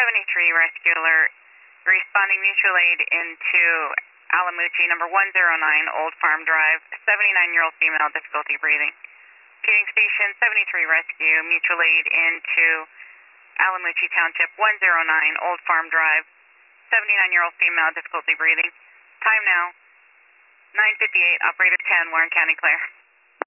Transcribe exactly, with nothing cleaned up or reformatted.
seventy-three rescue alert, responding mutual aid into Alamucci, number one zero nine, Old Farm Drive, seventy-nine-year-old female, difficulty breathing. Repeating station, seventy-three rescue, mutual aid into Alamucci Township, one zero nine, Old Farm Drive, seventy-nine-year-old female, difficulty breathing. Time now, nine fifty-eight, operator ten, Warren County clear.